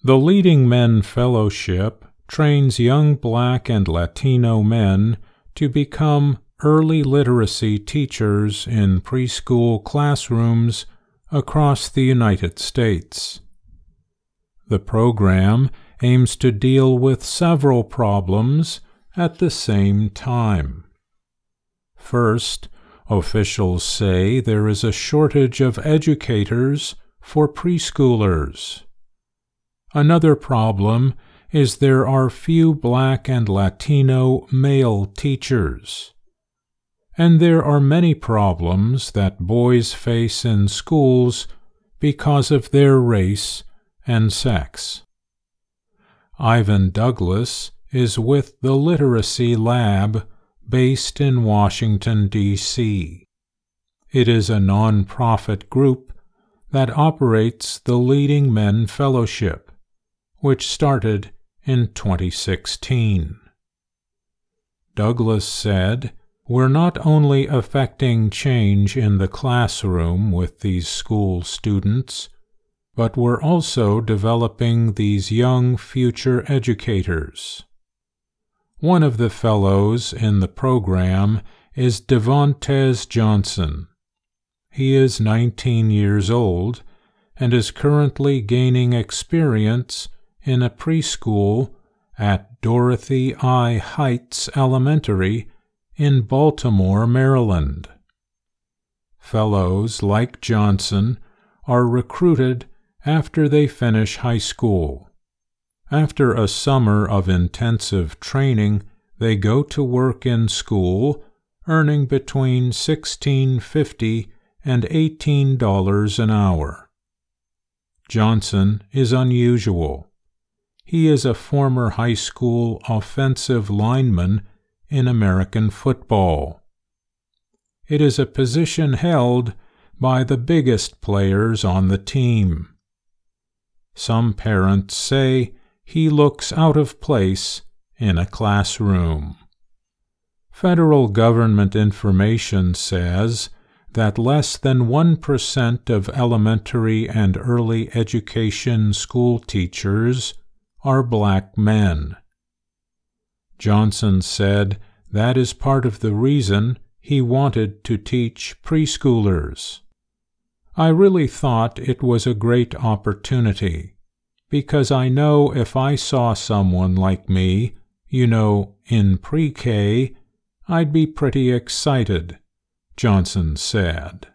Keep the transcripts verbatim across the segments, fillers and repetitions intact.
The Leading Men Fellowship trains young Black and Latino men to become early literacy teachers in preschool classrooms across the United States. The program aims to deal with several problems at the same time. First, officials say there is a shortage of educators for preschoolers. Another problem is there are few Black and Latino male teachers. And there are many problems that boys face in schools because of their race and sex. Ivan Douglas is with the Literacy Lab based in Washington, D C It is a non-profit group that operates the Leading Men Fellowship, which started in twenty sixteen. Douglas said, "We're not only affecting change in the classroom with these school students, but we're also developing these young future educators." One of the fellows in the program is Devontes Johnson. He is nineteen years old and is currently gaining experience in a preschool at Dorothy I. Heights Elementary in Baltimore, Maryland. Fellows like Johnson are recruited after they finish high school. After a summer of intensive training, they go to work in school, earning between sixteen dollars and fifty cents and eighteen dollars an hour. Johnson is unusual. He is a former high school offensive lineman in American football. It is a position held by the biggest players on the team. Some parents say he looks out of place in a classroom. Federal government information says that less than one percent of elementary and early education school teachers are Black men. Johnson said that is part of the reason he wanted to teach preschoolers. "I really thought it was a great opportunity, because I know if I saw someone like me, you know, in pre-K, I'd be pretty excited," Johnson said.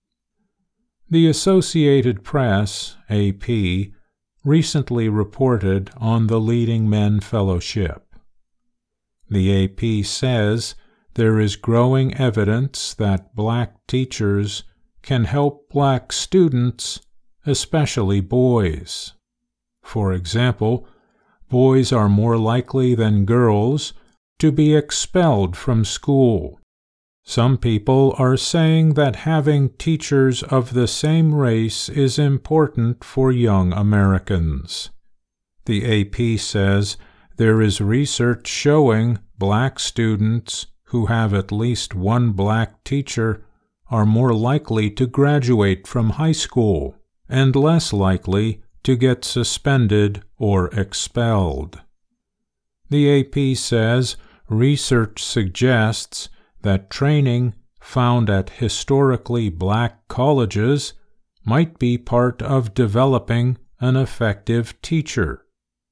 The Associated Press, A P, recently reported on the Leading Men Fellowship. The A P says there is growing evidence that Black teachers can help Black students, especially boys. For example, boys are more likely than girls to be expelled from school. Some people are saying that having teachers of the same race is important for young Americans. The A P says there is research showing Black students who have at least one Black teacher are more likely to graduate from high school and less likely to get suspended or expelled. The A P says research suggests that training found at historically Black colleges might be part of developing an effective teacher.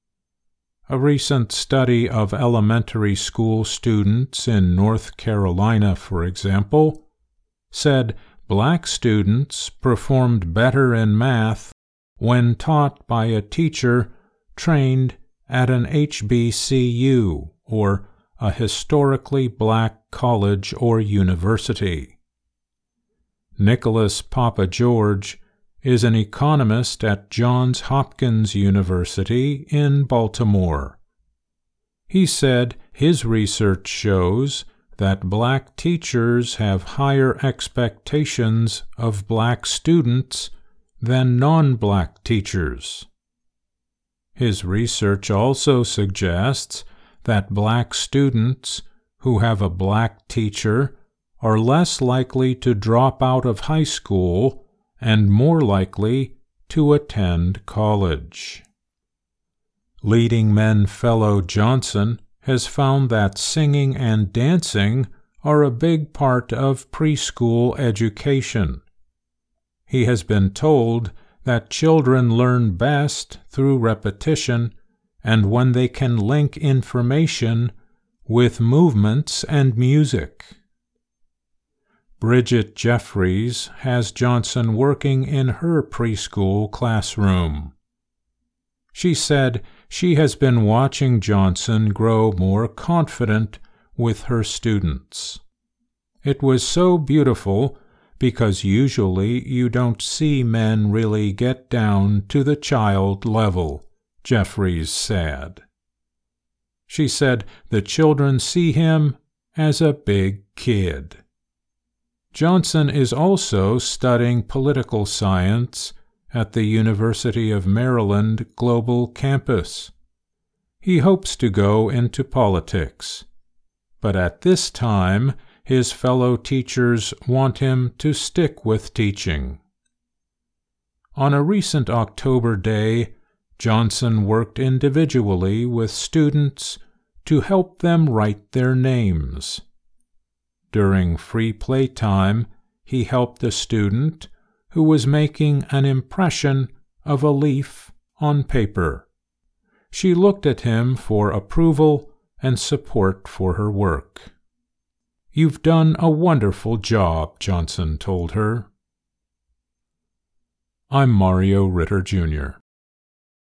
A recent study of elementary school students in North Carolina, for example, said Black students performed better in math when taught by a teacher trained at an H B C U, or a historically Black college or university. Nicholas Papageorge is an economist at Johns Hopkins University in Baltimore. He said his research shows that Black teachers have higher expectations of Black students than non-Black teachers. His research also suggests that Black students who have a Black teacher are less likely to drop out of high school and more likely to attend college. Leading Men fellow Johnson has found that singing and dancing are a big part of preschool education. He has been told that children learn best through repetition and when they can link information with movements and music. Bridget Jeffries has Johnson working in her preschool classroom. She said she has been watching Johnson grow more confident with her students. It was so beautiful because usually you don't see men really get down to the child level, Jeffries said. She said the children see him as a big kid. Johnson is also studying political science at the University of Maryland Global Campus. He hopes to go into politics, but at this time his fellow teachers want him to stick with teaching. On a recent October day, Johnson worked individually with students to help them write their names. During free playtime, he helped a student who was making an impression of a leaf on paper. She looked at him for approval and support for her work. "You've done a wonderful job," Johnson told her. I'm Mario Ritter, Junior